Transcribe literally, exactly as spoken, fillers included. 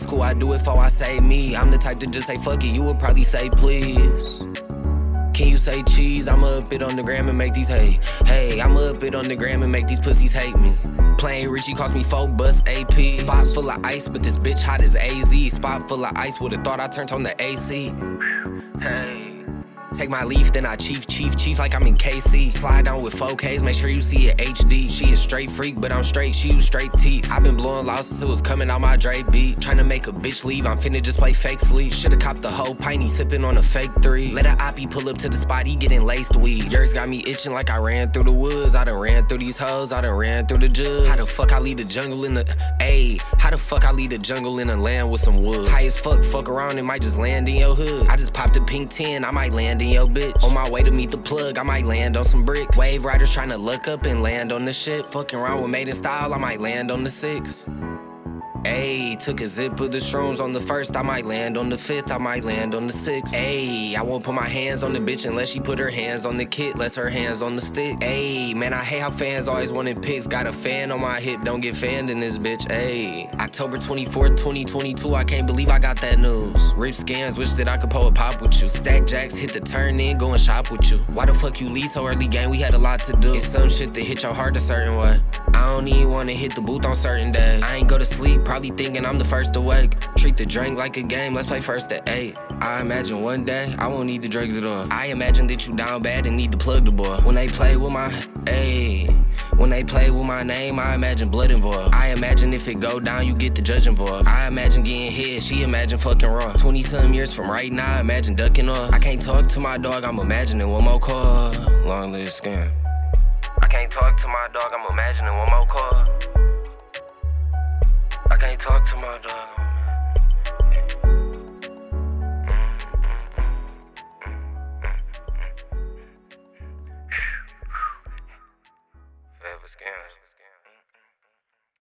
That's cool, I do it for I say me. I'm the type to just say fuck it, you would probably say please. Can you say cheese? I'ma up it on the gram and make these hate. Hey, I'ma up it on the gram and make these pussies hate me. Playing Richie cost me four bus A P. Spot full of ice, but this bitch hot as A Z. Spot full of ice, would've thought I turned on the A C. Hey. Take my leaf, then I chief, chief, chief like I'm in K C. Slide down with four Ks, make sure you see it H D. She a straight freak, but I'm straight, she use straight teeth. I been blowing loud since it was coming out my Dre beat. Tryna make a bitch leave, I'm finna just play fake sleep. Shoulda copped the whole pint, he sippin' on a fake three. Let a oppie pull up to the spot, he getting laced weed. Yours got me itching like I ran through the woods. I done ran through these hoes, I done ran through the jug. How the fuck I leave the jungle in the, ayy, how the fuck I leave the jungle in the land with some wood? High as fuck, fuck around, it might just land in your hood. I just popped a pink ten, I might land in your bitch. On my way to meet the plug, I might land on some bricks. Wave riders tryna look up and land on the shit. Fucking around with Maiden Style, I might land on the six. Ayy, took a zip of the shrooms on the first, I might land on the fifth, I might land on the sixth. Ayy, I won't put my hands on the bitch unless she put her hands on the kit, less her hands on the stick. Ayy, man, I hate how fans always wanted pics. Got a fan on my hip, don't get fanned in this bitch. Ayy, October twenty-fourth, twenty twenty-two, I can't believe I got that news. Rip scans, wish that I could pull a pop with you. Stack jacks, hit the turn in, go and shop with you. Why the fuck you leave so early, gang? We had a lot to do. It's some shit that hit your heart a certain way. I don't even wanna hit the booth on certain days. I ain't go to sleep, probably thinking I'm the first awake. Treat the drink like a game, let's play first at eight. I imagine one day, I won't need the drugs at all. I imagine that you down bad and need to plug the boy. When they play with my, ayy, when they play with my name, I imagine blood involved. I imagine if it go down, you get the judge involved. I imagine getting hit, she imagine fucking raw. twenty-some years from right now, I imagine ducking off. I can't talk to my dog, I'm imagining one more call. Long live scam. I can't talk to my dog, I'm imagining one more call. I can't talk to my dog.